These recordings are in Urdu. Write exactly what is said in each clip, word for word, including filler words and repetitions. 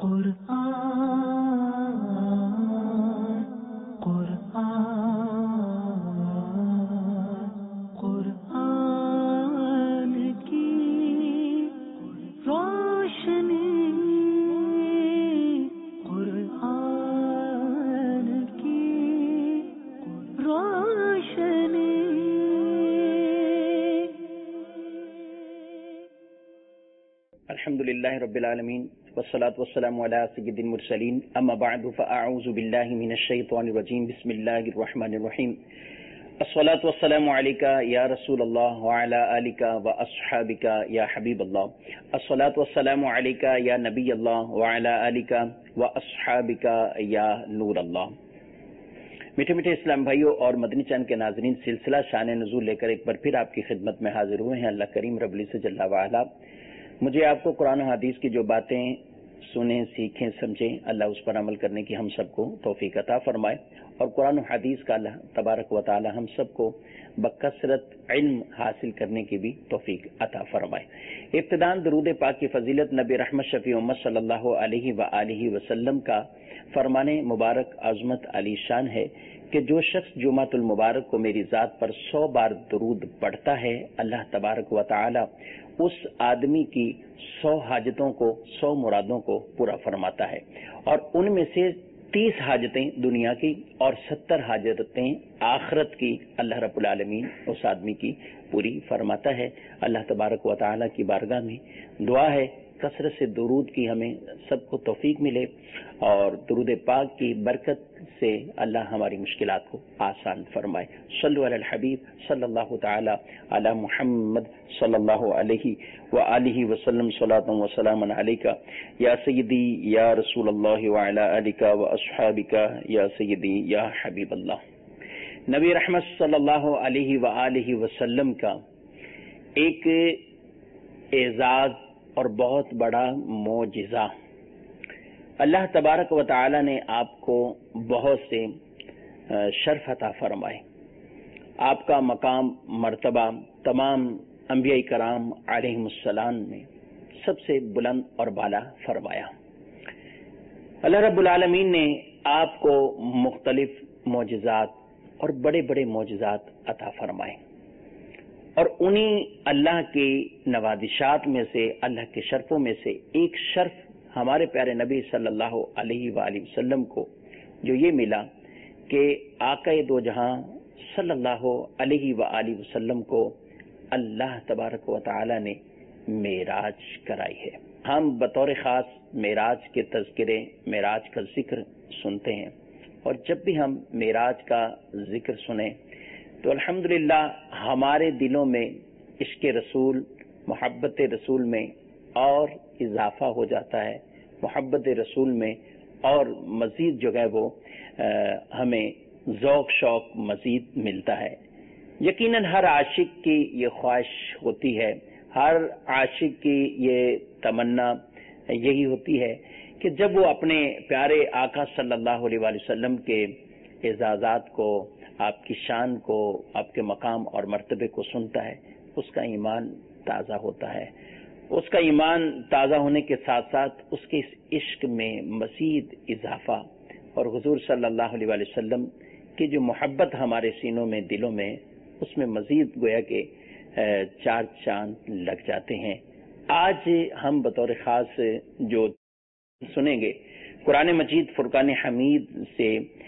قرآن قرآن قرآن کی روشنی قرآن کی روشنی. الحمد للہ رب العالمین والصلاة والسلام علی سید المرسلین اما بعد فاعوذ باللہ من الشیطان الرجیم بسم اللہ الرحمن الرحیم. الصلاة والسلام علیک یا رسول اللہ وعلی آلک واصحابک یا حبیب اللہ. الصلاة والسلام علیک یا نبی اللہ وعلی آلک واصحابک یا نور اللہ. میٹھے میٹھے اسلام بھائیوں اور مدنی چینل کے ناظرین، سلسلہ شان نزول لے کر ایک بار پھر آپ کی خدمت میں حاضر ہوئے ہیں. اللہ کریم رب العزت جل وعلا مجھے آپ کو قرآن و حدیث کی جو باتیں سنیں، سیکھیں، سمجھیں، اللہ اس پر عمل کرنے کی ہم سب کو توفیق عطا فرمائے، اور قرآن و حدیث کا اللہ تبارک و تعالی ہم سب کو بکثرت علم حاصل کرنے کی بھی توفیق عطا فرمائے. ابتداءً درود پاک کی فضیلت نبی رحمت شفیع امت صلی اللہ علیہ وآلہ وسلم کا فرمان مبارک عظمت علی شان ہے کہ جو شخص جمعۃ المبارک کو میری ذات پر سو بار درود پڑھتا ہے، اللہ تبارک و تعالی اس آدمی کی سو حاجتوں کو، سو مرادوں کو پورا فرماتا ہے، اور ان میں سے تیس حاجتیں دنیا کی اور ستر حاجتیں آخرت کی اللہ رب العالمین اس آدمی کی پوری فرماتا ہے. اللہ تبارک و تعالی کی بارگاہ میں دعا ہے کثرت سے درود کی ہمیں سب کو توفیق ملے، اور درود پاک کی برکت سے اللہ ہماری مشکلات کو آسان فرمائے. صلو علی الحبیب صلی اللہ تعالی علی محمد صلی اللہ علیہ وآلہ وسلم صلاۃ و سلام علیک یا سیدی یا رسول اللہ وعلی آلک واصحابک یا سیدی یا حبیب اللہ. نبی رحمت صلی اللہ علیہ وآلہ وسلم کا ایک اعزاز اور بہت بڑا معجزہ، اللہ تبارک و تعالی نے آپ کو بہت سے شرف عطا فرمائے. آپ کا مقام مرتبہ تمام انبیاء کرام علیہم السلام نے سب سے بلند اور بالا فرمایا. اللہ رب العالمین نے آپ کو مختلف معجزات اور بڑے بڑے معجزات عطا فرمائے، اور انہی اللہ کی نوازشات میں سے، اللہ کے شرفوں میں سے ایک شرف ہمارے پیارے نبی صلی اللہ علیہ وآلہ وسلم کو جو یہ ملا کہ آقا دو جہاں صلی اللہ علیہ وآلہ وسلم کو اللہ تبارک و تعالی نے معراج کرائی ہے. ہم بطور خاص معراج کے تذکرے، معراج کا ذکر سنتے ہیں، اور جب بھی ہم معراج کا ذکر سنیں تو الحمدللہ ہمارے دلوں میں عشق رسول، محبت رسول میں اور اضافہ ہو جاتا ہے، محبت رسول میں اور مزید جو ہے وہ ہمیں ذوق شوق مزید ملتا ہے. یقیناً ہر عاشق کی یہ خواہش ہوتی ہے، ہر عاشق کی یہ تمنا یہی ہوتی ہے کہ جب وہ اپنے پیارے آقا صلی اللہ علیہ وآلہ وسلم کے اعزازات کو، آپ کی شان کو، آپ کے مقام اور مرتبے کو سنتا ہے، اس کا ایمان تازہ ہوتا ہے. اس کا ایمان تازہ ہونے کے ساتھ ساتھ اس کے اس عشق میں مزید اضافہ، اور حضور صلی اللہ علیہ وآلہ وسلم کی جو محبت ہمارے سینوں میں، دلوں میں، اس میں مزید گویا کہ چار چاند لگ جاتے ہیں. آج ہم بطور خاص جو سنیں گے قرآن مجید فرقان حمید سے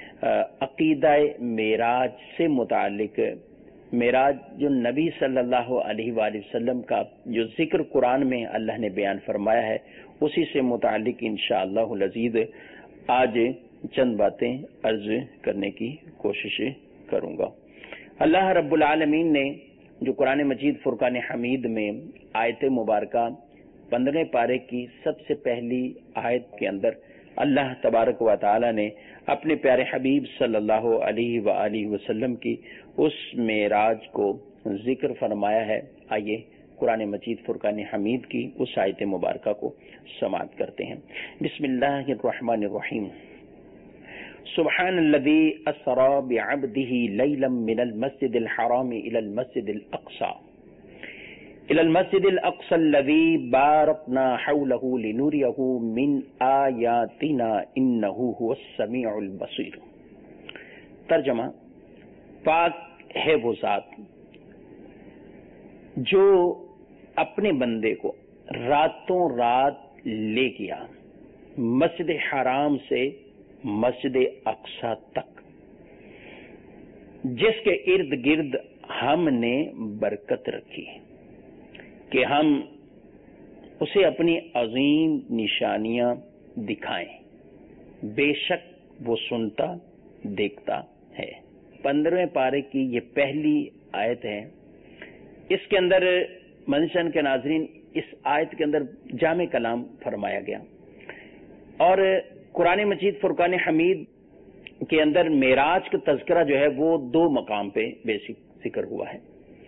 عقیدہ معراج سے متعلق، معراج جو نبی صلی اللہ علیہ وآلہ وسلم کا جو ذکر قرآن میں اللہ نے بیان فرمایا ہے، اسی سے متعلق انشاءاللہ العزیز آج چند باتیں عرض کرنے کی کوشش کروں گا. اللہ رب العالمین نے جو قرآن مجید فرقان حمید میں آیت مبارکہ پندرہویں پارے کی سب سے پہلی آیت کے اندر اللہ تبارک و تعالی نے اپنے پیارے حبیب صلی اللہ علیہ وآلہ وسلم کی اس معراج کو ذکر فرمایا ہے. آئیے قرآن مجید فرقان حمید کی اس آیت مبارکہ کو سماعت کرتے ہیں. بسم اللہ الرحمن الرحیم. سبحان الذي اسرى بعبده ليلا من المسجد الحرام الى المسجد الاقصى الی المسجد الاقصى الذي باركنا حوله لنريه من آیاتنا انه هو السمیع البصیر۔ ترجمہ، پاک ہے وہ ذات جو اپنے بندے کو راتوں رات لے گیا مسجد حرام سے مسجد اقصی تک، جس کے ارد گرد ہم نے برکت رکھی کہ ہم اسے اپنی عظیم نشانیاں دکھائیں، بے شک وہ سنتا دیکھتا ہے۔ پندرہویں پارے کی یہ پہلی آیت ہے۔ اس کے اندر منشن کے ناظرین، اس آیت کے اندر جامع کلام فرمایا گیا، اور قرآن مجید فرقان حمید کے اندر معراج کا تذکرہ جو ہے وہ دو مقام پہ بیسک ذکر ہوا ہے۔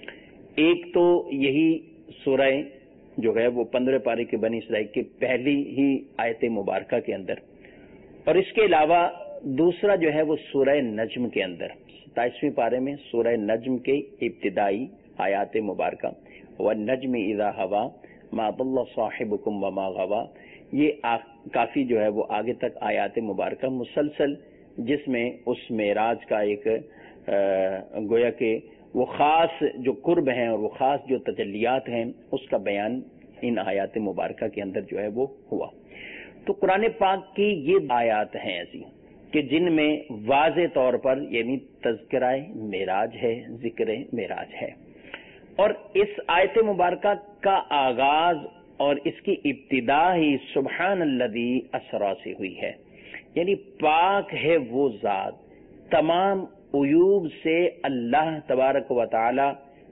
ایک تو یہی سورہ جو ہے وہ پندرہ پارے کے بنی اسرائیل کی پہلی ہی آیت مبارکہ کے اندر، اور اس کے علاوہ دوسرا جو ہے وہ سورہ نجم کے اندر ستائیسویں پارے میں سورہ نجم کے ابتدائی آیات مبارکہ، وَالنَّجْمِ إِذَا هَوَىٰ مَا ضَلَّ صَاحِبُكُمْ وَمَا غَوَىٰ، یہ کافی جو ہے وہ آگے تک آیات مبارکہ مسلسل، جس میں اس معراج کا ایک گویا کہ وہ خاص جو قرب ہیں اور وہ خاص جو تجلیات ہیں اس کا بیان ان آیات مبارکہ کے اندر جو ہے وہ ہوا۔ تو قرآن پاک کی یہ آیات ہیں ایسی کہ جن میں واضح طور پر یعنی تذکرہ معراج ہے، ذکر معراج ہے، اور اس آیت مبارکہ کا آغاز اور اس کی ابتدا ہی سبحان الذی اسری سے ہوئی ہے، یعنی پاک ہے وہ ذات، تمام عیوب سے اللہ تبارک و تعالی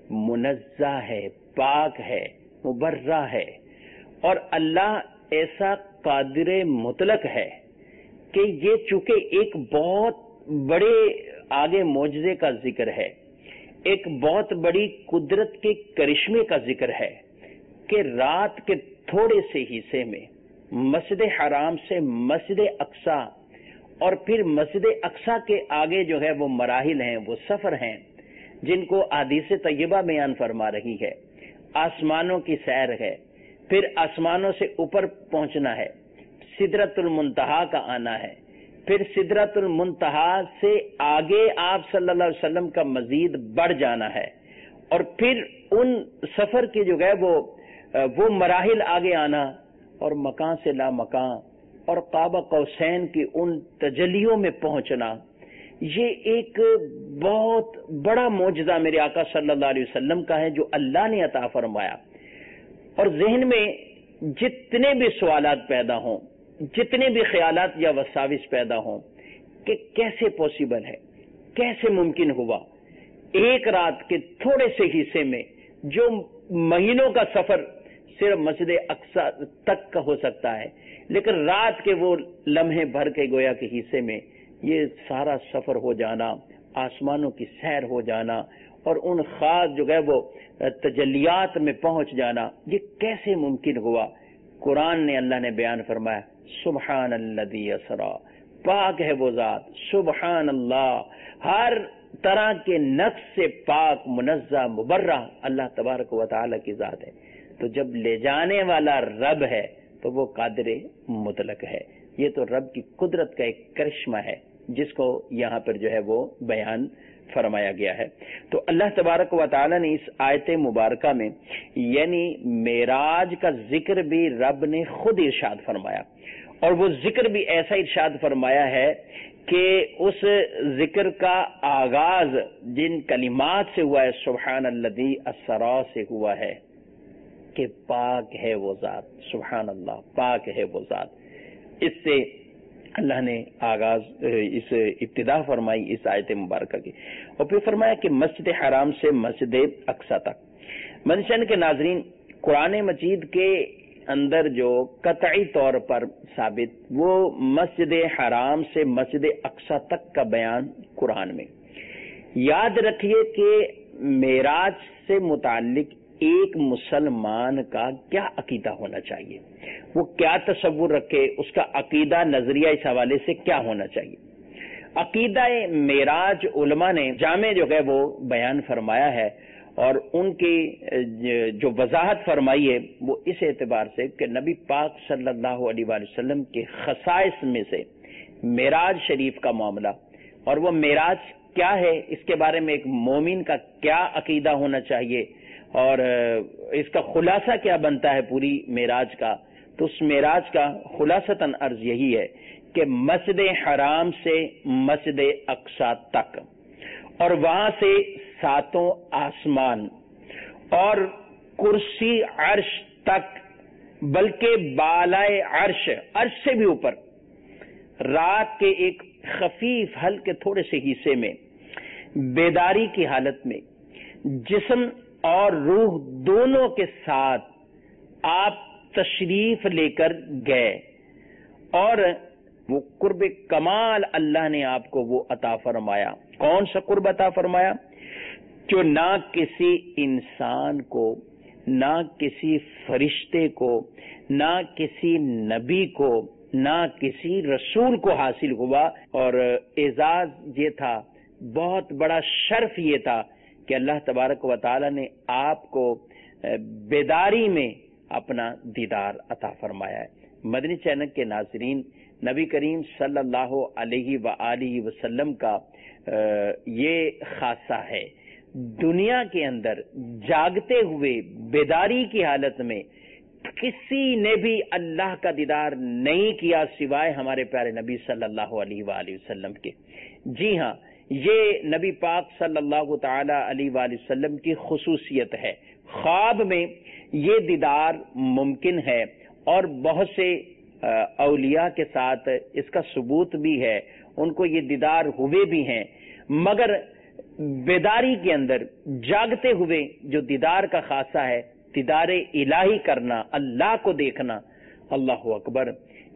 منزہ ہے، پاک ہے، مبرہ ہے، اور اللہ ایسا قادر مطلق ہے کہ یہ چونکہ ایک بہت بڑے آگے معجزے کا ذکر ہے، ایک بہت بڑی قدرت کے کرشمے کا ذکر ہے کہ رات کے تھوڑے سے حصے میں مسجد حرام سے مسجد اقصی اور پھر مسجد اقصی کے آگے جو ہے وہ مراحل ہیں، وہ سفر ہیں جن کو احادیث طیبہ بیان فرما رہی ہے۔ آسمانوں کی سیر ہے، پھر آسمانوں سے اوپر پہنچنا ہے، سدرۃ المنتہا کا آنا ہے، پھر سدرۃ المنتہا سے آگے آپ صلی اللہ علیہ وسلم کا مزید بڑھ جانا ہے، اور پھر ان سفر کی جو ہے وہ وہ مراحل آگے آنا، اور مکان سے لا مکان اور قاب قوسین کی ان تجلیوں میں پہنچنا، یہ ایک بہت بڑا معجزہ میرے آقا صلی اللہ علیہ وسلم کا ہے جو اللہ نے عطا فرمایا۔ اور ذہن میں جتنے بھی سوالات پیدا ہوں، جتنے بھی خیالات یا وساوس پیدا ہوں کہ کیسے پاسبل ہے، کیسے ممکن ہوا، ایک رات کے تھوڑے سے حصے میں جو مہینوں کا سفر صرف مسجد اقصی تک کا ہو سکتا ہے، لیکن رات کے وہ لمحے بھر کے گویا کے حصے میں یہ سارا سفر ہو جانا، آسمانوں کی سیر ہو جانا اور ان خاص جو ہے وہ تجلیات میں پہنچ جانا، یہ کیسے ممکن ہوا؟ قرآن نے اللہ نے بیان فرمایا سبحان الذی اسری، پاک ہے وہ ذات، سبحان اللہ، ہر طرح کے نقص سے پاک، منزہ، مبرہ اللہ تبارک و تعالی کی ذات ہے۔ تو جب لے جانے والا رب ہے تو وہ قادر مطلق ہے۔ یہ تو رب کی قدرت کا ایک کرشمہ ہے جس کو یہاں پر جو ہے وہ بیان فرمایا گیا ہے۔ تو اللہ تبارک و تعالی نے اس آیت مبارکہ میں یعنی معراج کا ذکر بھی رب نے خود ارشاد فرمایا، اور وہ ذکر بھی ایسا ارشاد فرمایا ہے کہ اس ذکر کا آغاز جن کلمات سے ہوا ہے سبحان الذی اسری سے ہوا ہے کہ پاک ہے وہ ذات، سبحان اللہ، پاک ہے وہ ذات۔ اس سے اللہ نے آغاز اس ابتدا فرمائی اس آیت مبارکہ کی، اور پھر فرمایا کہ مسجد حرام سے مسجد اقصی تک۔ منشن کے ناظرین، قرآن مجید کے اندر جو قطعی طور پر ثابت وہ مسجد حرام سے مسجد اقصی تک کا بیان قرآن میں۔ یاد رکھیے کہ معراج سے متعلق ایک مسلمان کا کیا عقیدہ ہونا چاہیے، وہ کیا تصور رکھے، اس کا عقیدہ نظریہ اس حوالے سے کیا ہونا چاہیے۔ عقیدہ معراج علماء نے جامع جو ہے وہ بیان فرمایا ہے، اور ان کی جو وضاحت فرمائی ہے وہ اس اعتبار سے کہ نبی پاک صلی اللہ علیہ وآلہ وسلم کے خصائص میں سے معراج شریف کا معاملہ، اور وہ معراج کیا ہے، اس کے بارے میں ایک مومن کا کیا عقیدہ ہونا چاہیے اور اس کا خلاصہ کیا بنتا ہے پوری معراج کا، تو اس معراج کا خلاصتاً عرض یہی ہے کہ مسجد حرام سے مسجد اقصی تک، اور وہاں سے ساتوں آسمان اور کرسی عرش تک، بلکہ بالائے عرش، عرش سے بھی اوپر، رات کے ایک خفیف ہلکے تھوڑے سے حصے میں بیداری کی حالت میں جسم اور روح دونوں کے ساتھ آپ تشریف لے کر گئے، اور وہ قرب کمال اللہ نے آپ کو وہ عطا فرمایا۔ کون سا قرب عطا فرمایا؟ جو نہ کسی انسان کو، نہ کسی فرشتے کو، نہ کسی نبی کو، نہ کسی رسول کو حاصل ہوا، اور اعزاز یہ تھا، بہت بڑا شرف یہ تھا کہ اللہ تبارک و تعالی نے آپ کو بیداری میں اپنا دیدار عطا فرمایا ہے۔ مدنی چینل کے ناظرین، نبی کریم صلی اللہ علیہ وآلہ وسلم کا یہ خاصہ ہے، دنیا کے اندر جاگتے ہوئے بیداری کی حالت میں کسی نے بھی اللہ کا دیدار نہیں کیا سوائے ہمارے پیارے نبی صلی اللہ علیہ وآلہ وسلم کے۔ جی ہاں، یہ نبی پاک صلی اللہ تعالی علیہ وآلہ وسلم کی خصوصیت ہے۔ خواب میں یہ دیدار ممکن ہے، اور بہت سے اولیاء کے ساتھ اس کا ثبوت بھی ہے، ان کو یہ دیدار ہوئے بھی ہیں، مگر بیداری کے اندر جاگتے ہوئے جو دیدار کا خاصہ ہے، دیدار الہی کرنا، اللہ کو دیکھنا، اللہ اکبر،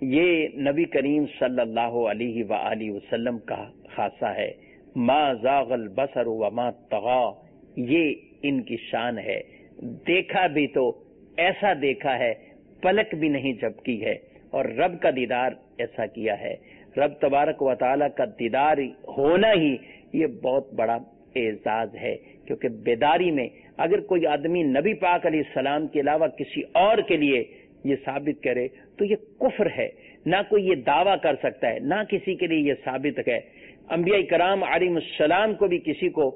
یہ نبی کریم صلی اللہ علیہ وآلہ وسلم کا خاصہ ہے۔ ما زاغ البصر وما طغى، یہ ان کی شان ہے۔ دیکھا بھی تو ایسا دیکھا ہے، پلک بھی نہیں جھپکی ہے، اور رب کا دیدار ایسا کیا ہے۔ رب تبارک و تعالی کا دیدار ہونا ہی یہ بہت بڑا اعزاز ہے، کیونکہ بیداری میں اگر کوئی آدمی نبی پاک علیہ السلام کے علاوہ کسی اور کے لیے یہ ثابت کرے تو یہ کفر ہے، نہ کوئی یہ دعویٰ کر سکتا ہے، نہ کسی کے لیے یہ ثابت ہے۔ انبیاء کرام علیہ السلام کو بھی کسی کو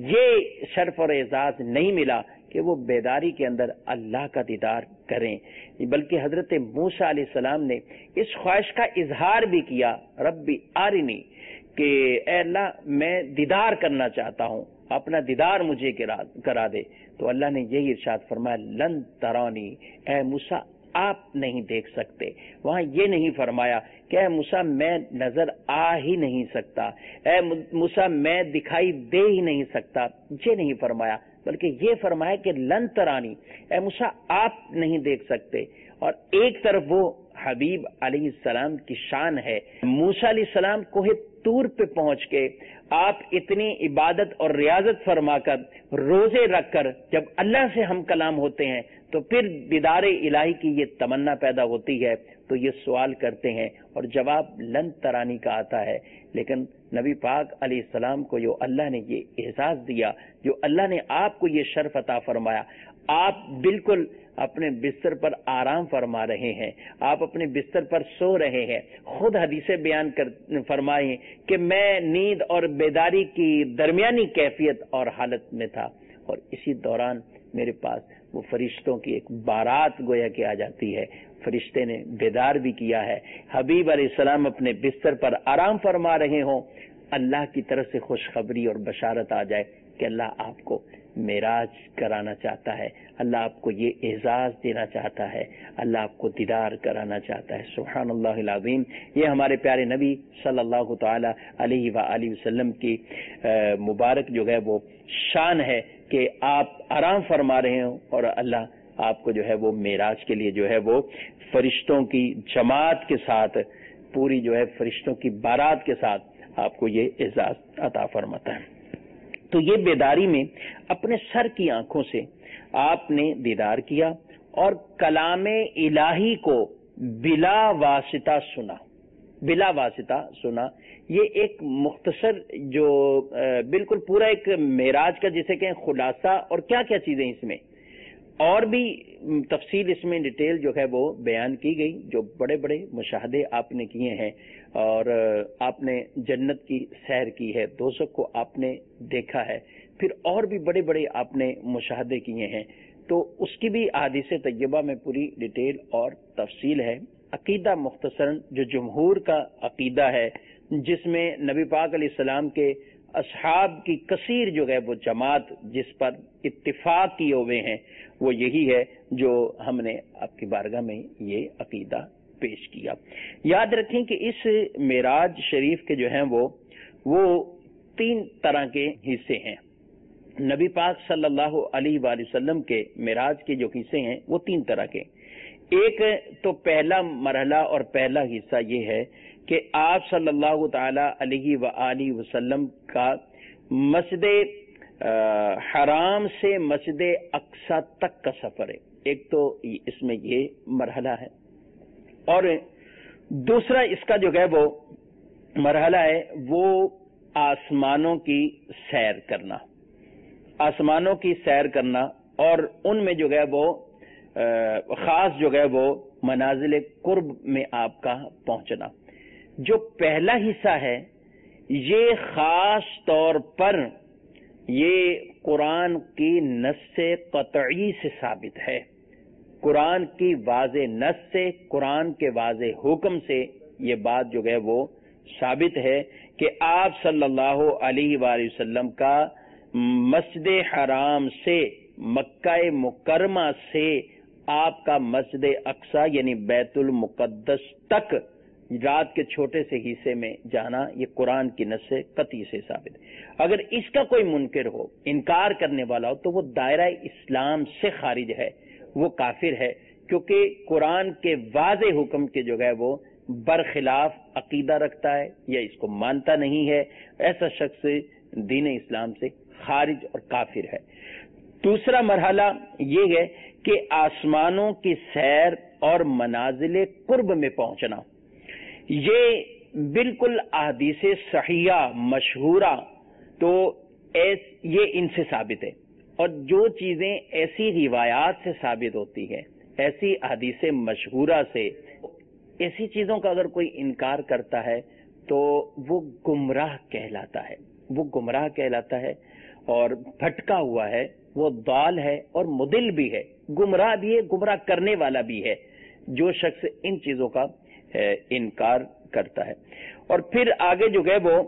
یہ شرف اور اعزاز نہیں ملا کہ وہ بیداری کے اندر اللہ کا دیدار کریں، بلکہ حضرت موسیٰ علیہ السلام نے اس خواہش کا اظہار بھی کیا، ربی آرنی، کہ اے اللہ میں دیدار کرنا چاہتا ہوں، اپنا دیدار مجھے کرا دے۔ تو اللہ نے یہی ارشاد فرمایا، لن ترانی، اے موسیٰ آپ نہیں دیکھ سکتے۔ وہاں یہ نہیں فرمایا کہ اے موسیٰ میں نظر آ ہی نہیں سکتا، اے موسیٰ میں دکھائی دے ہی نہیں سکتا، یہ نہیں فرمایا، بلکہ یہ فرمایا کہ لن ترانی، اے موسیٰ آپ نہیں دیکھ سکتے۔ اور ایک طرف وہ حبیب علیہ السلام کی شان ہے، موسیٰ علیہ السلام کوہ طور پہ پہنچ کے آپ اتنی عبادت اور ریاضت فرما کر، روزے رکھ کر جب اللہ سے ہم کلام ہوتے ہیں تو پھر دیدار الہی کی یہ تمنا پیدا ہوتی ہے، تو یہ سوال کرتے ہیں اور جواب لن ترانی کا آتا ہے۔ لیکن نبی پاک علیہ السلام کو جو اللہ نے یہ اعزاز دیا، جو اللہ نے آپ کو یہ شرف عطا فرمایا، آپ بالکل اپنے بستر پر آرام فرما رہے ہیں، آپ اپنے بستر پر سو رہے ہیں، خود حدیثیں بیان کر فرمائیں کہ میں نیند اور بیداری کی درمیانی کیفیت اور حالت میں تھا، اور اسی دوران میرے پاس وہ فرشتوں کی ایک بارات گویا کہ آ جاتی ہے، فرشتے نے بیدار بھی کیا ہے، حبیب علیہ السلام اپنے بستر پر آرام فرما رہے ہوں، اللہ کی طرف سے خوشخبری اور بشارت آ جائے کہ اللہ آپ کو معراج کرانا چاہتا ہے، اللہ آپ کو یہ اعزاز دینا چاہتا ہے، اللہ آپ کو دیدار کرانا چاہتا ہے۔ سبحان اللہ العظیم، یہ ہمارے پیارے نبی صلی اللہ تعالی علیہ وآلہ وسلم کی مبارک جو ہے وہ شان ہے کہ آپ آرام فرما رہے ہوں اور اللہ آپ کو جو ہے وہ معراج کے لیے جو ہے وہ فرشتوں کی جماعت کے ساتھ، پوری جو ہے فرشتوں کی بارات کے ساتھ آپ کو یہ اعزاز عطا فرماتا ہے۔ تو یہ بیداری میں اپنے سر کی آنکھوں سے آپ نے دیدار کیا اور کلام الہی کو بلا واسطہ سنا، بلا واسطہ سنا. یہ ایک مختصر جو بالکل پورا ایک معراج کا جسے کہیں خلاصہ، اور کیا کیا چیزیں اس میں اور بھی تفصیل اس میں ڈیٹیل جو ہے وہ بیان کی گئی. جو بڑے بڑے مشاہدے آپ نے کیے ہیں، اور آپ نے جنت کی سیر کی ہے، دوزخ کو آپ نے دیکھا ہے، پھر اور بھی بڑے بڑے آپ نے مشاہدے کیے ہیں، تو اس کی بھی احادیث طیبہ میں پوری ڈیٹیل اور تفصیل ہے. عقیدہ مختصراً جو جمہور کا عقیدہ ہے، جس میں نبی پاک علیہ السلام کے اصحاب کی کثیر جو ہے وہ جماعت جس پر اتفاق کیے ہوئے ہیں، وہ یہی ہے جو ہم نے آپ کی بارگاہ میں یہ عقیدہ پیش کیا. یاد رکھیں کہ اس معراج شریف کے جو ہیں وہ وہ تین طرح کے حصے ہیں. نبی پاک صلی اللہ علیہ وآلہ وسلم کے معراج کے جو حصے ہیں وہ تین طرح کے. ایک تو پہلا مرحلہ اور پہلا حصہ یہ ہے کہ آپ صلی اللہ تعالی علیہ وآلہ وسلم کا مسجد حرام سے مسجد اقصی تک کا سفر ہے. ایک تو اس میں یہ مرحلہ ہے، اور دوسرا اس کا جو ہے وہ مرحلہ ہے وہ آسمانوں کی سیر کرنا، آسمانوں کی سیر کرنا، اور ان میں جو ہے وہ خاص جو ہے وہ منازل قرب میں آپ کا پہنچنا. جو پہلا حصہ ہے یہ خاص طور پر یہ قرآن کی نص قطعی سے ثابت ہے، قرآن کی واضح نص سے، قرآن کے واضح حکم سے یہ بات جو ہے وہ ثابت ہے کہ آپ صلی اللہ علیہ وآلہ وسلم کا مسجد حرام سے، مکہ مکرمہ سے آپ کا مسجد اقصی یعنی بیت المقدس تک رات کے چھوٹے سے حصے میں جانا یہ قرآن کی نص قطعی سے ثابت ہے. اگر اس کا کوئی منکر ہو، انکار کرنے والا ہو، تو وہ دائرہ اسلام سے خارج ہے، وہ کافر ہے، کیونکہ قرآن کے واضح حکم کے جو ہے وہ برخلاف عقیدہ رکھتا ہے یا اس کو مانتا نہیں ہے. ایسا شخص دین اسلام سے خارج اور کافر ہے. دوسرا مرحلہ یہ ہے کہ آسمانوں کی سیر اور منازل قرب میں پہنچنا. یہ بالکل احادیث صحیحہ مشہورہ تو یہ ان سے ثابت ہے، اور جو چیزیں ایسی روایات سے ثابت ہوتی ہیں، ایسی احادیث مشہورہ سے، ایسی چیزوں کا اگر کوئی انکار کرتا ہے تو وہ گمراہ کہلاتا ہے، وہ گمراہ کہلاتا ہے اور بھٹکا ہوا ہے، وہ ضال ہے اور مضل بھی ہے، گمراہ بھی ہے، گمراہ کرنے والا بھی ہے جو شخص ان چیزوں کا انکار کرتا ہے. اور پھر آگے جو ہے وہ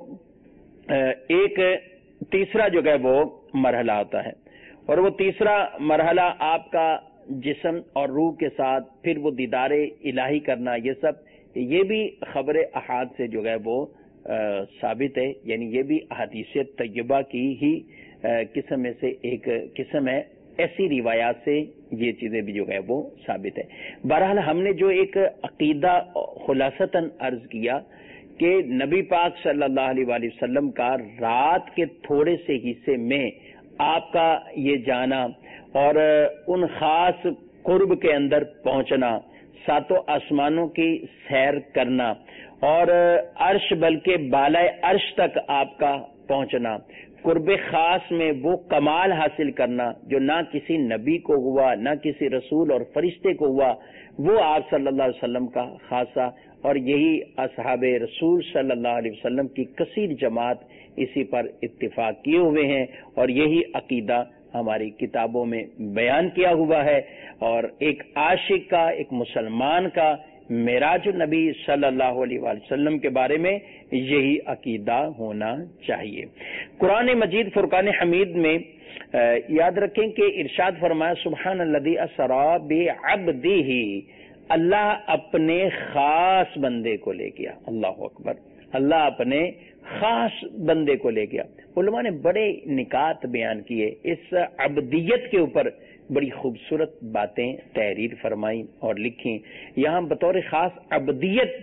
ایک تیسرا جو ہے وہ مرحلہ ہوتا ہے، اور وہ تیسرا مرحلہ آپ کا جسم اور روح کے ساتھ پھر وہ دیدار الہی کرنا، یہ سب یہ بھی خبر احاد سے جو ہے وہ ثابت ہے، یعنی یہ بھی احادیث طیبہ کی ہی قسم میں سے ایک قسم ہے. ایسی روایات سے یہ چیزیں بھی جو ہے وہ ثابت ہے. بہرحال ہم نے جو ایک عقیدہ خلاصتاً عرض کیا کہ نبی پاک صلی اللہ علیہ وآلہ وسلم کا رات کے تھوڑے سے حصے میں آپ کا یہ جانا اور ان خاص قرب کے اندر پہنچنا، ساتوں آسمانوں کی سیر کرنا اور عرش بلکہ بالائے عرش تک آپ کا پہنچنا، قرب خاص میں وہ کمال حاصل کرنا جو نہ کسی نبی کو ہوا، نہ کسی رسول اور فرشتے کو ہوا، وہ آپ صلی اللہ علیہ وسلم کا خاصہ، اور یہی اصحاب رسول صلی اللہ علیہ وسلم کی کثیر جماعت اسی پر اتفاق کیے ہوئے ہیں، اور یہی عقیدہ ہماری کتابوں میں بیان کیا ہوا ہے. اور ایک عاشق کا، ایک مسلمان کا معراج النبی صلی اللہ علیہ وآلہ وسلم کے بارے میں یہی عقیدہ ہونا چاہیے. قرآن مجید فرقان حمید میں یاد رکھیں کہ ارشاد فرمایا سبحان الذی اسری بعبدہ، اللہ اپنے خاص بندے کو لے گیا. اللہ اکبر، اللہ اپنے خاص بندے کو لے گیا. علماء نے بڑے نکات بیان کیے اس عبدیت کے اوپر، بڑی خوبصورت باتیں تحریر فرمائی اور لکھی. یہاں بطور خاص عبدیت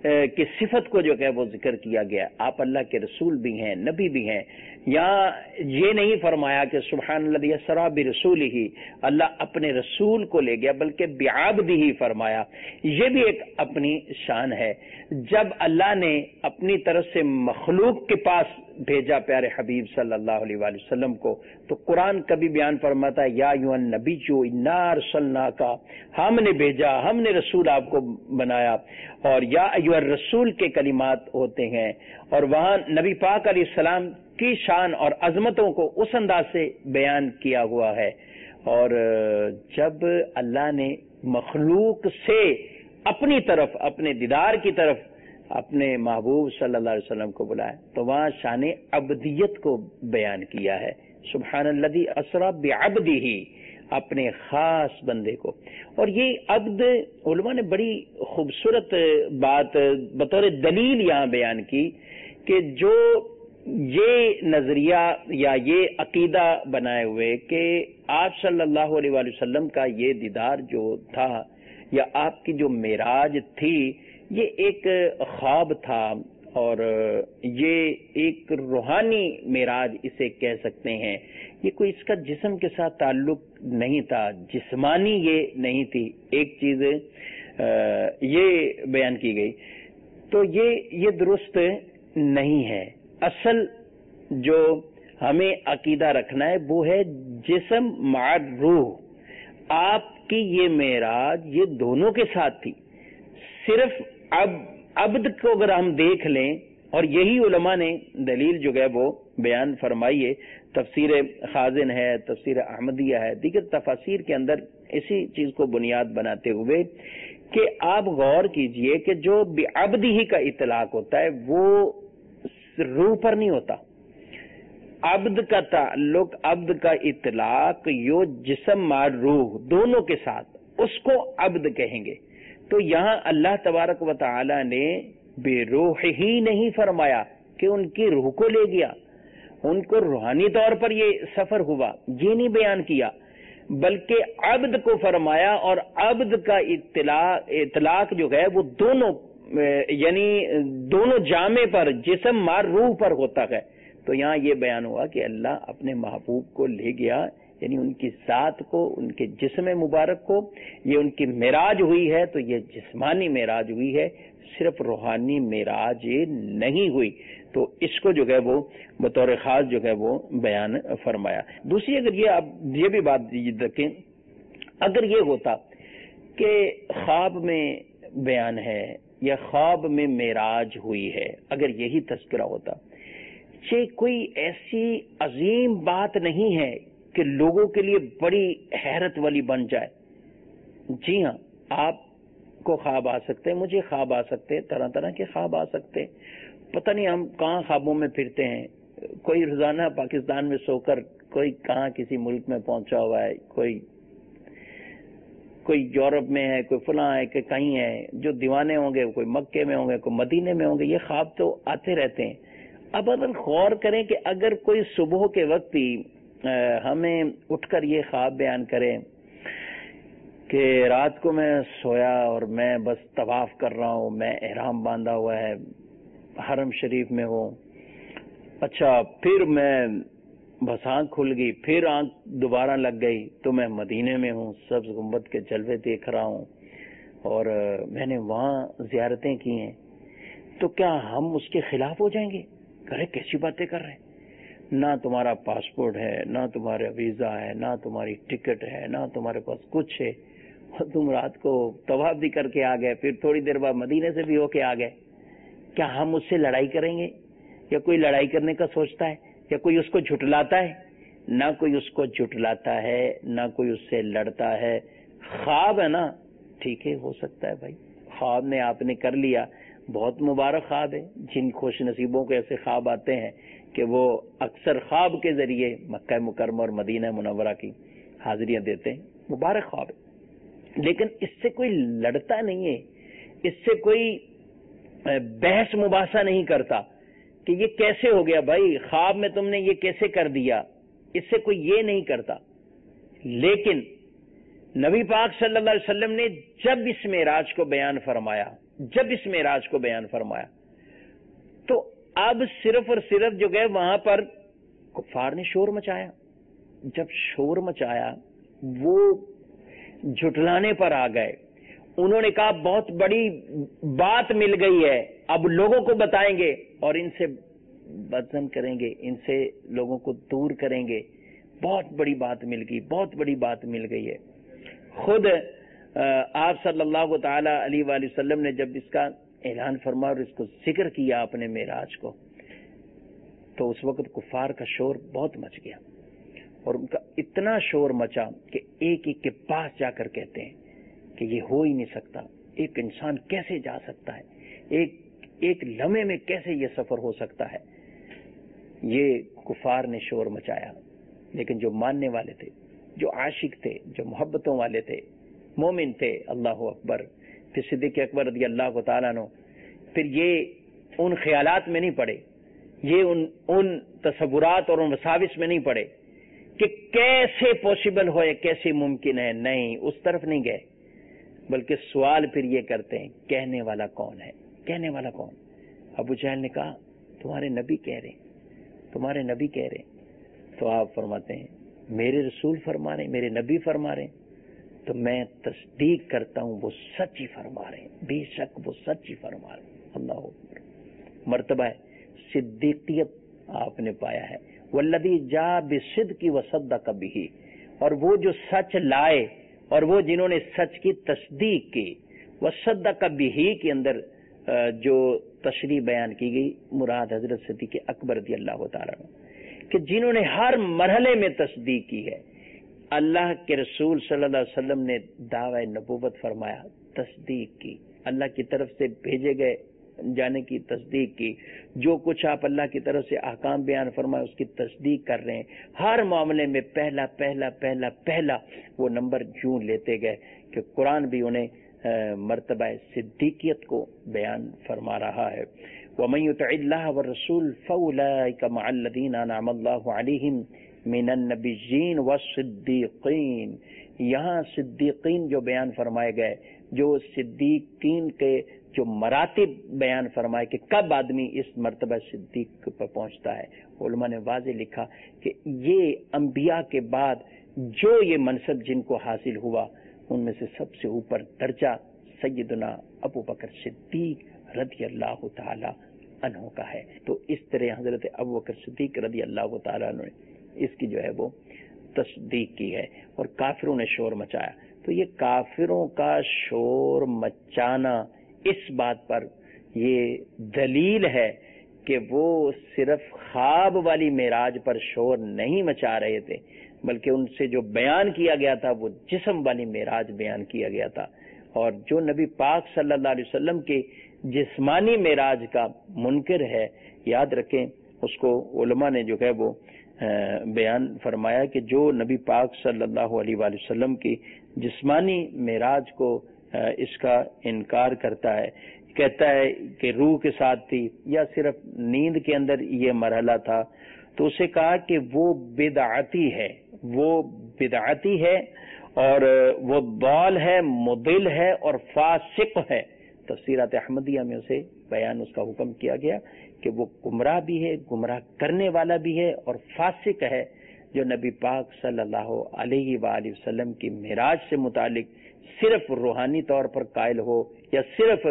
کی صفت کو جو ہے وہ ذکر کیا گیا. آپ اللہ کے رسول بھی ہیں، نبی بھی ہیں. یہاں یہ نہیں فرمایا کہ سبحان الذی اسری برسولہ، اللہ اپنے رسول کو لے گیا، بلکہ بعبدہ فرمایا. یہ بھی ایک اپنی شان ہے. جب اللہ نے اپنی طرف سے مخلوق کے پاس بھیجا پیارے حبیب صلی اللہ علیہ وآلہ وسلم کو، تو قرآن کبھی بیان فرماتا ہے یا ایھا النبی انا ارسلناک، ہم نے بھیجا، ہم نے رسول آپ کو بنایا. اور یا ایھا الرسول کے کلمات ہوتے ہیں. اور وہاں نبی پاک علیہ السلام کی شان اور عظمتوں کو اس انداز سے بیان کیا ہوا ہے. اور جب اللہ نے مخلوق سے اپنی طرف، اپنے دیدار کی طرف اپنے محبوب صلی اللہ علیہ وسلم کو بلایا، تو وہاں شان عبدیت کو بیان کیا ہے. سبحان الذی اسری بعبدہ، اپنے خاص بندے کو. اور یہ عبد، علماء نے بڑی خوبصورت بات بطور دلیل یہاں بیان کی کہ جو یہ نظریہ یا یہ عقیدہ بنائے ہوئے کہ آپ صلی اللہ علیہ وآلہ وسلم کا یہ دیدار جو تھا یا آپ کی جو معراج تھی، یہ ایک خواب تھا اور یہ ایک روحانی معراج اسے کہہ سکتے ہیں. یہ کوئی اس کا جسم کے ساتھ تعلق نہیں تھا، جسمانی یہ نہیں تھی. ایک چیز یہ بیان کی گئی، تو یہ یہ درست نہیں ہے. اصل جو ہمیں عقیدہ رکھنا ہے وہ ہے جسم مع روح. آپ کی یہ معراج یہ دونوں کے ساتھ تھی. صرف اب عبد کو اگر ہم دیکھ لیں، اور یہی علماء نے دلیل جو ہے وہ بیان فرمائی ہے. تفسیر خازن ہے، تفسیر احمدیہ ہے، دیگر تفاسیر کے اندر اسی چیز کو بنیاد بناتے ہوئے کہ آپ غور کیجئے کہ جو بعبدہ کا اطلاق ہوتا ہے وہ روح پر نہیں ہوتا. عبد کا تعلق، عبد کا اطلاق یو جسم مع روح دونوں کے ساتھ، اس کو عبد کہیں گے. تو یہاں اللہ تبارک و تعالی نے بے روح ہی نہیں فرمایا کہ ان کی روح کو لے گیا، ان کو روحانی طور پر یہ سفر ہوا، یہ نہیں بیان کیا، بلکہ عبد کو فرمایا. اور عبد کا اطلاق اطلاق جو ہے وہ دونوں یعنی دونوں جامع پر، جسم مع روح پر ہوتا ہے. تو یہاں یہ بیان ہوا کہ اللہ اپنے محبوب کو لے گیا، یعنی ان کی ذات کو، ان کے جسم مبارک کو. یہ ان کی معراج ہوئی ہے تو یہ جسمانی معراج ہوئی ہے، صرف روحانی معراج نہیں ہوئی. تو اس کو جو ہے وہ بطور خاص جو ہے وہ بیان فرمایا. دوسری اگر یہ آپ یہ بھی بات رکھیں، اگر یہ ہوتا کہ خواب میں بیان ہے یا خواب میں معراج ہوئی ہے، اگر یہی تذکرہ ہوتا، یہ کوئی ایسی عظیم بات نہیں ہے کہ لوگوں کے لیے بڑی حیرت والی بن جائے. جی ہاں، آپ کو خواب آ سکتے ہیں، مجھے خواب آ سکتے ہیں، طرح طرح کے خواب آ سکتے ہیں. پتہ نہیں ہم کہاں خوابوں میں پھرتے ہیں. کوئی روزانہ پاکستان میں سو کر کوئی کہاں کسی ملک میں پہنچا ہوا ہے، کوئی کوئی یورپ میں ہے، کوئی فلاں ہے کہ کہیں ہے. جو دیوانے ہوں گے کوئی مکے میں ہوں گے، کوئی مدینے میں ہوں گے. یہ خواب تو آتے رہتے ہیں. اب اگر غور کریں کہ اگر کوئی صبح کے وقت ہی ہمیں اٹھ کر یہ خواب بیان کرے کہ رات کو میں سویا اور میں بس طواف کر رہا ہوں، میں احرام باندھا ہوا ہے، حرم شریف میں ہوں، اچھا پھر میں بس آنکھ کھل گئی، پھر آنکھ دوبارہ لگ گئی تو میں مدینے میں ہوں، سبز گنبد کے جلوے دیکھ رہا ہوں اور میں نے وہاں زیارتیں کی ہیں، تو کیا ہم اس کے خلاف ہو جائیں گے؟ ارے کیسی باتیں کر رہے ہیں، نہ تمہارا پاسپورٹ ہے، نہ تمہارا ویزا ہے، نہ تمہاری ٹکٹ ہے، نہ تمہارے پاس کچھ ہے، اور تم رات کو طواف بھی کر کے آ گئے، پھر تھوڑی دیر بعد مدینے سے بھی ہو کے آ گئے. کیا ہم اس سے لڑائی کریں گے؟ یا کوئی لڑائی کرنے کا سوچتا ہے؟ یا کوئی اس کو جھٹلاتا ہے؟ نہ کوئی اس کو جھٹلاتا ہے، نہ کوئی اس سے لڑتا ہے. خواب ہے نا، ٹھیک ہے، ہو سکتا ہے بھائی، خواب نے آپ نے کر لیا، بہت مبارک خواب ہے. جن خوش نصیبوں کے ایسے خواب آتے ہیں کہ وہ اکثر خواب کے ذریعے مکہ مکرمہ اور مدینہ منورہ کی حاضریاں دیتے ہیں، مبارک خواب ہے. لیکن اس سے کوئی لڑتا نہیں ہے، اس سے کوئی بحث مباحثہ نہیں کرتا کہ یہ کیسے ہو گیا بھائی، خواب میں تم نے یہ کیسے کر دیا، اس سے کوئی یہ نہیں کرتا. لیکن نبی پاک صلی اللہ علیہ وسلم نے جب اس معراج کو بیان فرمایا جب اس معراج کو بیان فرمایا تو اب صرف اور صرف جو گئے وہاں پر کفار نے شور مچایا. جب شور مچایا وہ جھٹلانے پر آ گئے. انہوں نے کہا بہت بڑی بات مل گئی ہے, اب لوگوں کو بتائیں گے اور ان سے بدزن کریں گے, ان سے لوگوں کو دور کریں گے. بہت بڑی بات مل گئی, بہت بڑی بات مل گئی ہے. خود آپ صلی اللہ تعالی علیہ وآلہ وسلم نے جب اس کا اعلان فرما اور اس کو ذکر کیا اپنے معراج کو, تو اس وقت کفار کا شور بہت مچ گیا, اور ان کا اتنا شور مچا کہ ایک ایک کے پاس جا کر کہتے ہیں کہ یہ ہو ہی نہیں سکتا, ایک انسان کیسے جا سکتا ہے, ایک ایک لمحے میں کیسے یہ سفر ہو سکتا ہے. یہ کفار نے شور مچایا, لیکن جو ماننے والے تھے, جو عاشق تھے, جو محبتوں والے تھے, مومن تھے, اللہ اکبر. پھر صدیق اکبر رضی اللہ تعالیٰ عنہ پھر یہ ان خیالات میں نہیں پڑے, یہ ان ان تصورات اور ان وساوس میں نہیں پڑے کہ کیسے پاسبل ہوئے, کیسے ممکن ہے. نہیں, اس طرف نہیں گئے, بلکہ سوال پھر یہ کرتے ہیں کہنے والا کون ہے, کہنے والا کون. ابو جہل نے کہا تمہارے نبی کہہ رہے ہیں, تمہارے نبی کہہ رہے ہیں. تو آپ فرماتے ہیں میرے رسول فرما رہے ہیں, میرے نبی فرما رہے ہیں, تو میں تصدیق کرتا ہوں وہ سچ ہی فرما رہے ہیں, بے شک وہ سچ ہی فرما رہے ہیں. اللہ اکبر. مرتبہ صدیقیت آپ نے پایا ہے. والذی جاء بالصدق وصدق به, اور وہ جو سچ لائے اور وہ جنہوں نے سچ کی تصدیق کی. وصدق به کے اندر جو تشریح بیان کی گئی مراد حضرت صدیق اکبر رضی اللہ تعالیٰ عنہ, کہ جنہوں نے ہر مرحلے میں تصدیق کی ہے. اللہ کے رسول صلی اللہ علیہ وسلم نے دعوی نبوت فرمایا, تصدیق کی. اللہ کی طرف سے بھیجے گئے جانے کی تصدیق کی. جو کچھ آپ اللہ کی طرف سے احکام بیان فرمائے اس کی تصدیق کر رہے ہیں. ہر معاملے میں پہلا پہلا پہلا پہلا وہ نمبر یوں لیتے گئے کہ قرآن بھی انہیں مرتبہ صدیقیت کو بیان فرما رہا ہے. وَمَن يُطِعِ اللَّهَ وَالرَّسُولَ فَأُولَٰئِكَ مَعَ الَّذِينَ أَنْعَمَ اللَّهُ عَلَيْهِمْ مِنَ النَّبِيِّينَ وَالصِّدِّيقِينَ. یہاں صدیقین جو بیان فرمائے گئے, جو صدیقین کے جو مراتب بیان فرمائے کہ کب آدمی اس مرتبہ صدیق پر پہنچتا ہے. علماء نے واضح لکھا کہ یہ انبیاء کے بعد جو یہ منصب جن کو حاصل ہوا ان میں سے سب سے اوپر درجہ سیدنا ابو بکر صدیق رضی اللہ تعالی عنہ کا ہے. تو اس طرح حضرت ابو بکر صدیق رضی اللہ تعالی عنہ نے اس کی جو ہے وہ تصدیق کی ہے. اور کافروں نے شور مچایا, تو یہ کافروں کا شور مچانا اس بات پر یہ دلیل ہے کہ وہ صرف خواب والی معراج پر شور نہیں مچا رہے تھے, بلکہ ان سے جو بیان کیا گیا تھا وہ جسم والی معراج بیان کیا گیا تھا. اور جو نبی پاک صلی اللہ علیہ وسلم کے جسمانی معراج کا منکر ہے, یاد رکھیں اس کو علماء نے جو ہے وہ بیان فرمایا کہ جو نبی پاک صلی اللہ علیہ وآلہ وسلم کی جسمانی معراج کو اس کا انکار کرتا ہے, کہتا ہے کہ روح کے ساتھ تھی یا صرف نیند کے اندر یہ مرحلہ تھا, تو اسے کہا کہ وہ بدعتی ہے, وہ بدعتی ہے اور وہ ضال ہے, مضل ہے اور فاسق ہے. تفسیرات احمدیہ میں اسے بیان اس کا حکم کیا گیا کہ وہ گمراہ بھی ہے, گمراہ کرنے والا بھی ہے اور فاسق ہے, جو نبی پاک صلی اللہ علیہ وآلہ وسلم کی معراج سے متعلق صرف روحانی طور پر قائل ہو یا صرف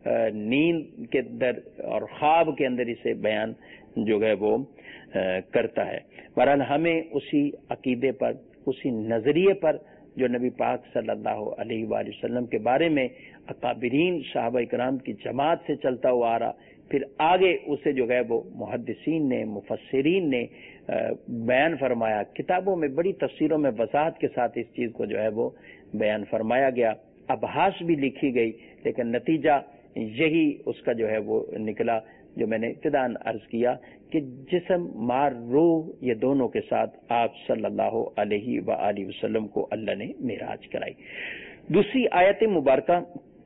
نیند کے اندر اور خواب کے اندر اسے بیان جو ہے وہ کرتا ہے. بہرحال ہمیں اسی عقیدے پر, اسی نظریے پر جو نبی پاک صلی اللہ علیہ وآلہ وسلم کے بارے میں اکابرین صحابہ کرام کی جماعت سے چلتا ہوا آ رہا, پھر آگے اسے جو ہے وہ محدثین نے, مفسرین نے بیان فرمایا, کتابوں میں بڑی تفسیروں میں وضاحت کے ساتھ اس چیز کو جو ہے وہ بیان فرمایا گیا, ابحاث بھی لکھی گئی, لیکن نتیجہ یہی اس کا جو ہے وہ نکلا جو میں نے ابتداً عرض کیا کہ جسم مار روح یہ دونوں کے ساتھ آپ صلی اللہ علیہ وآلہ وسلم کو اللہ نے معراج کرائی. دوسری آیت مبارکہ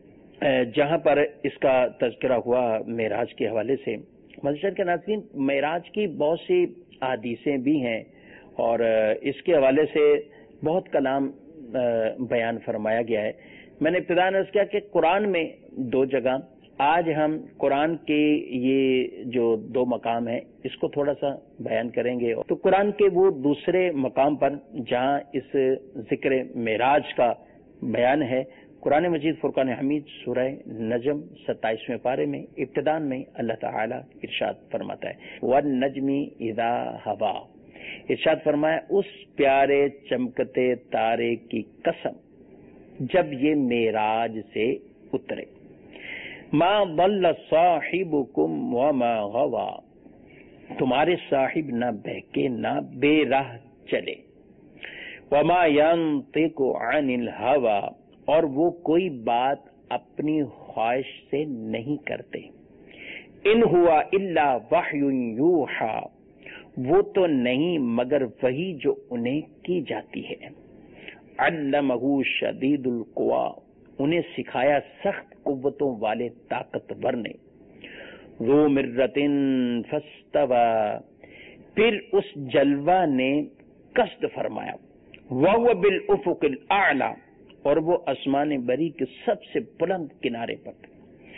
جہاں پر اس کا تذکرہ ہوا معراج کے حوالے سے, مسجد کے ناظرین معراج کی بہت سی احادیثیں بھی ہیں اور اس کے حوالے سے بہت کلام بیان فرمایا گیا ہے. میں نے ابتداء عرض کیا کہ قرآن میں دو جگہ، آج ہم قرآن کے یہ جو دو مقام ہیں اس کو تھوڑا سا بیان کریں گے۔ تو قرآن کے وہ دوسرے مقام پر جہاں اس ذکر معراج کا بیان ہے، قرآن مجید فرقان حمید سورہ نجم ستائیسویں پارے میں ابتداء میں اللہ تعالی ارشاد فرماتا ہے وَالنَّجْمِ اِذَا هَوَىٰ، ارشاد فرمایا اس پیارے چمکتے تارے کی قسم جب یہ معراج سے اترے، ما ضل صاحبکم وما غوا، تمہارے صاحب نہ بہکے نہ بے راہ چلے، وما ينطق عن الهوى، اور وہ کوئی بات اپنی خواہش سے نہیں کرتے، ان ہوا الا وحی یوحا، وہ تو نہیں مگر وہی جو انہیں کی جاتی ہے، علمہ شدید القوا، انہیں سکھایا سخت قوتوں والے طاقتور نے، ذو مرۃ فاستوى، پھر اس جلوہ نے قصد فرمایا، وهو بالافق الاعلی، اور وہ آسمان بری کے سب سے بلند کنارے پر تھے،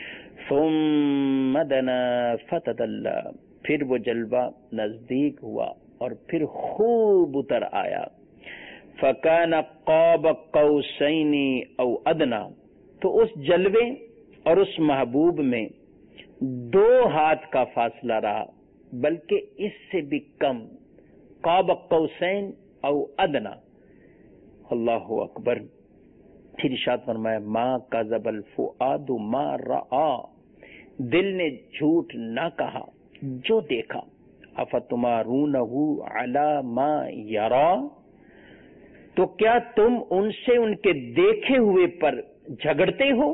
ثم دنا فتدلی، پھر وہ جلوہ نزدیک ہوا اور پھر خوب اتر آیا، فکان قاب قوسین او ادنا، تو اس جلوے اور اس محبوب میں دو ہاتھ کا فاصلہ رہا بلکہ اس سے بھی کم، قاب قوسین او ادنا، اللہ اکبر۔ پھر ارشاد فرمایا ما کذب الفؤاد ما رأى، دل نے جھوٹ نہ کہا جو دیکھا، افتمارونہ علی ما یرا، تو کیا تم ان سے ان کے دیکھے ہوئے پر جھگڑتے ہو،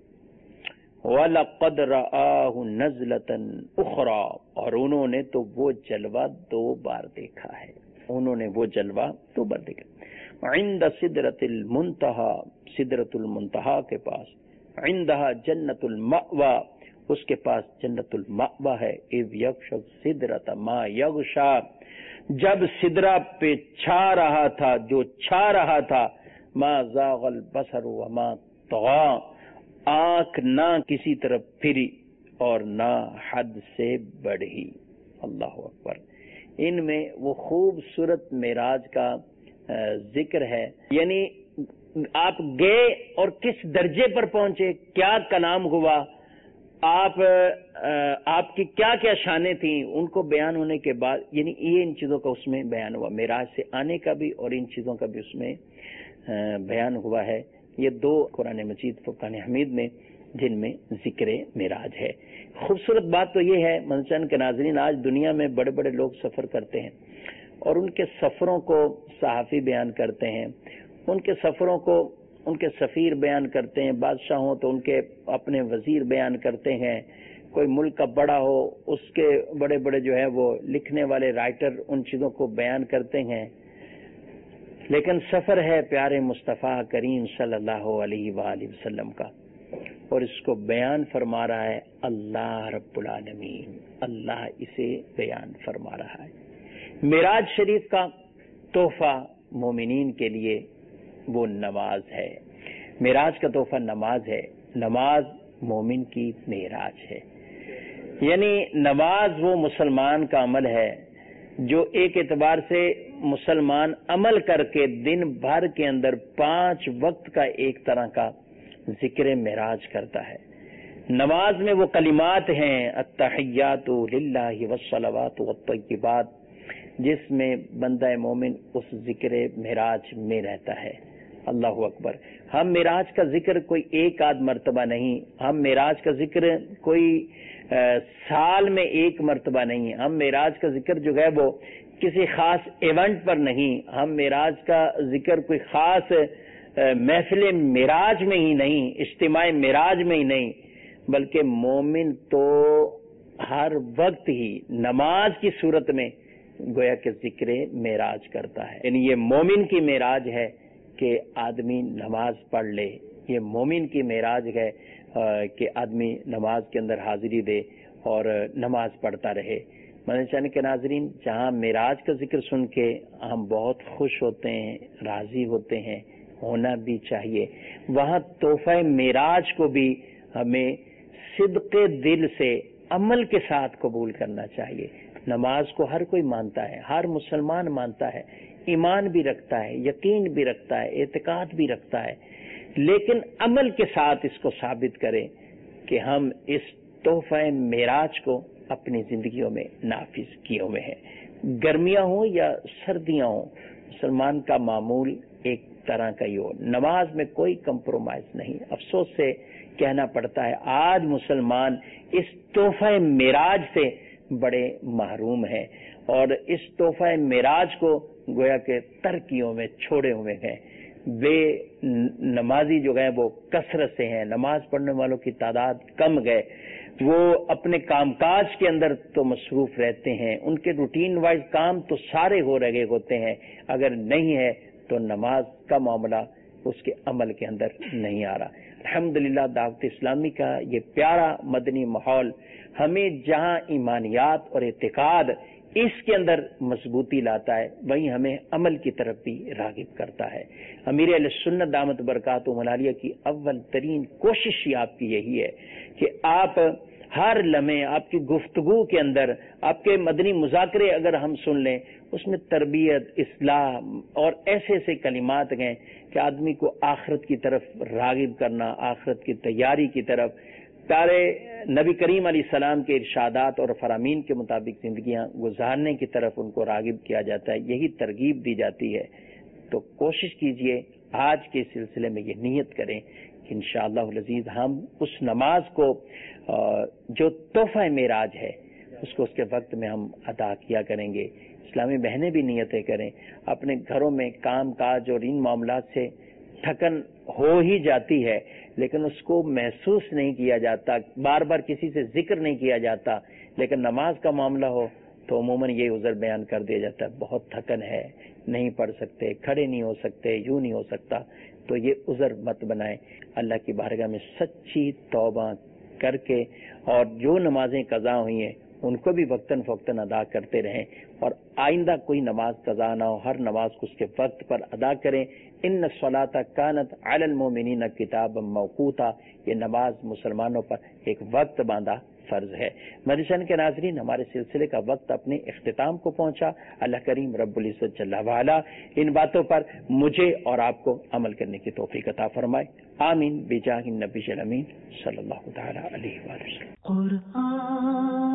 وَلَقَدْ رَآهُ نَزْلَةً أُخْرَى، اور انہوں نے تو وہ جلوہ دو بار دیکھا ہے، انہوں نے وہ جلوہ دو بار دیکھا، عند سدرۃ المنتہا، سدرۃ المنتہا کے پاس، عندہا جنت المأویٰ، اس کے پاس جنت المأویٰ ہے، اذ یغشی السدرۃ ما یغشی، جب سدرہ پہ چھا رہا تھا جو چھا رہا تھا، ما زاغ البصر وما طغی، آنکھ نہ کسی طرف پھری اور نہ حد سے بڑھی، اللہ اکبر۔ ان میں وہ خوبصورت معراج کا ذکر ہے، یعنی آپ گئے اور کس درجے پر پہنچے، کیا کلام ہوا، آپ آپ کی کیا کیا شانیں تھیں، ان کو بیان ہونے کے بعد یعنی یہ ان چیزوں کا اس میں بیان ہوا، معراج سے آنے کا بھی اور ان چیزوں کا بھی اس میں بیان ہوا ہے۔ یہ دو قرآن مجید فرقان حمید میں جن میں ذکر معراج ہے۔ خوبصورت بات تو یہ ہے منچن کے ناظرین، آج دنیا میں بڑے بڑے لوگ سفر کرتے ہیں اور ان کے سفروں کو صحافی بیان کرتے ہیں، ان کے سفروں کو ان کے سفیر بیان کرتے ہیں، بادشاہ ہوں تو ان کے اپنے وزیر بیان کرتے ہیں، کوئی ملک کا بڑا ہو اس کے بڑے بڑے جو ہے وہ لکھنے والے رائٹر ان چیزوں کو بیان کرتے ہیں، لیکن سفر ہے پیارے مصطفیٰ کریم صلی اللہ علیہ وآلہ وسلم کا، اور اس کو بیان فرما رہا ہے اللہ رب العالمین، اللہ اسے بیان فرما رہا ہے۔ معراج شریف کا تحفہ مومنین کے لیے وہ نماز ہے، معراج کا تحفہ نماز ہے، نماز مومن کی معراج ہے، یعنی نماز وہ مسلمان کا عمل ہے جو ایک اعتبار سے مسلمان عمل کر کے دن بھر کے اندر پانچ وقت کا ایک طرح کا ذکر معراج کرتا ہے۔ نماز میں وہ کلمات ہیں التحیات للہ والصلوات والطیبات، جس میں بندہ مومن اس ذکر معراج میں رہتا ہے۔ اللہ اکبر۔ ہم معراج کا ذکر کوئی ایک آدھ مرتبہ نہیں، ہم معراج کا ذکر کوئی سال میں ایک مرتبہ نہیں، ہم معراج کا ذکر جو ہے وہ کسی خاص ایونٹ پر نہیں، ہم معراج کا ذکر کوئی خاص محفل معراج میں ہی نہیں، اجتماع معراج میں ہی نہیں، بلکہ مومن تو ہر وقت ہی نماز کی صورت میں گویا کہ ذکر معراج کرتا ہے۔ یعنی یہ مومن کی معراج ہے کہ آدمی نماز پڑھ لے، یہ مومن کی معراج ہے کہ آدمی نماز کے اندر حاضری دے اور نماز پڑھتا رہے۔ مدنی چینل کے ناظرین، جہاں معراج کا ذکر سن کے ہم بہت خوش ہوتے ہیں، راضی ہوتے ہیں، ہونا بھی چاہیے. وہاں تحفہ معراج کو بھی ہمیں صدق دل سے عمل کے ساتھ قبول کرنا چاہیے. نماز کو ہر کوئی مانتا ہے، ہر مسلمان مانتا ہے، ایمان بھی رکھتا ہے، یقین بھی رکھتا ہے، اعتقاد بھی رکھتا ہے، لیکن عمل کے ساتھ اس کو ثابت کریں کہ ہم اس تحفہ معراج کو اپنی زندگیوں میں نافذ کیے ہوئے ہیں. گرمیاں ہوں یا سردیاں ہوں، مسلمان کا معمول ایک طرح کا ہی ہو. نماز میں کوئی کمپرومائز نہیں. افسوس سے کہنا پڑتا ہے آج مسلمان اس تحفہ معراج سے بڑے محروم ہیں اور اس تحفہ معراج کو گویا کہ ترکیوں میں چھوڑے ہوئے ہیں. بے نمازی جو گئے وہ کثرت سے ہیں، نماز پڑھنے والوں کی تعداد کم گئے. وہ اپنے کام کاج کے اندر تو مصروف رہتے ہیں، ان کے روٹین وائز کام تو سارے ہو رہے ہوتے ہیں، اگر نہیں ہے تو نماز کا معاملہ اس کے عمل کے اندر نہیں آ رہا. الحمدللہ دعوت اسلامی کا یہ پیارا مدنی ماحول ہمیں جہاں ایمانیات اور اعتقاد اس کے اندر مضبوطی لاتا ہے، وہیں ہمیں عمل کی طرف بھی راغب کرتا ہے. امیر اہل سنت دامت برکاتہ عالیہ کی اول ترین کوشش ہی آپ کی یہی ہے کہ آپ ہر لمحے آپ کی گفتگو کے اندر آپ کے مدنی مذاکرے اگر ہم سن لیں، اس میں تربیت، اصلاح اور ایسے ایسے کلمات گئے کہ آدمی کو آخرت کی طرف راغب کرنا، آخرت کی تیاری کی طرف، پیارے نبی کریم علیہ السلام کے ارشادات اور فرامین کے مطابق زندگیاں گزارنے کی طرف ان کو راغب کیا جاتا ہے، یہی ترغیب دی جاتی ہے. تو کوشش کیجئے آج کے سلسلے میں یہ نیت کریں کہ انشاءاللہ العزیز ہم اس نماز کو جو تحفہ معراج ہے اس کو اس کے وقت میں ہم ادا کیا کریں گے. اسلامی بہنیں بھی نیتیں کریں. اپنے گھروں میں کام کاج اور ان معاملات سے تھکن ہو ہی جاتی ہے لیکن اس کو محسوس نہیں کیا جاتا، بار بار کسی سے ذکر نہیں کیا جاتا، لیکن نماز کا معاملہ ہو تو عموماً یہ عذر بیان کر دیا جاتا ہے بہت تھکن ہے، نہیں پڑھ سکتے، کھڑے نہیں ہو سکتے، یوں نہیں ہو سکتا. تو یہ عذر مت بنائیں. اللہ کی بارگاہ میں سچی توبہ کر کے اور جو نمازیں قضا ہوئی ہیں ان کو بھی وقتاً فوقتاً ادا کرتے رہیں اور آئندہ کوئی نماز قضا نہ ہو، ہر نماز کو اس کے وقت پر ادا کریں. ان الصلاۃ کانت علی المؤمنین کتابا موقوتا، یہ نماز مسلمانوں پر ایک وقت باندھا فرض ہے. مدنی کے ناظرین، ہمارے سلسلے کا وقت اپنے اختتام کو پہنچا. اللہ کریم رب العزت جل وعلا ان باتوں پر مجھے اور آپ کو عمل کرنے کی توفیق عطا فرمائے. آمین بجاہ النبی الامین صلی اللہ تعالی علیہ وآلہ وسلم.